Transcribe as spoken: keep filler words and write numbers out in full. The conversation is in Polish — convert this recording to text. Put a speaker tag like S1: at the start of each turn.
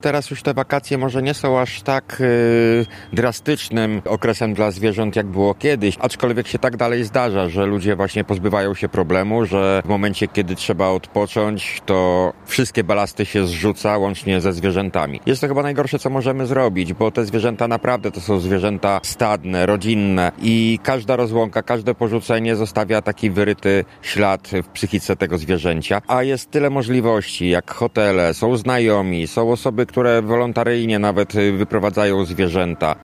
S1: Teraz już te wakacje może nie są aż tak yy, drastycznym okresem dla zwierząt, jak było kiedyś, aczkolwiek się tak dalej zdarza, że ludzie właśnie pozbywają się problemu, że w momencie, kiedy trzeba odpocząć, to wszystkie balasty się zrzuca, łącznie ze zwierzętami. Jest to chyba najgorsze, co możemy zrobić, bo te zwierzęta naprawdę to są zwierzęta stadne, rodzinne i każda rozłąka, każde porzucenie zostawia taki wyryty ślad w psychice tego zwierzęcia, a jest tyle możliwości, jak hotele, są znajomi, są osoby, które wolontaryjnie nawet wyprowadzają zwierzęta.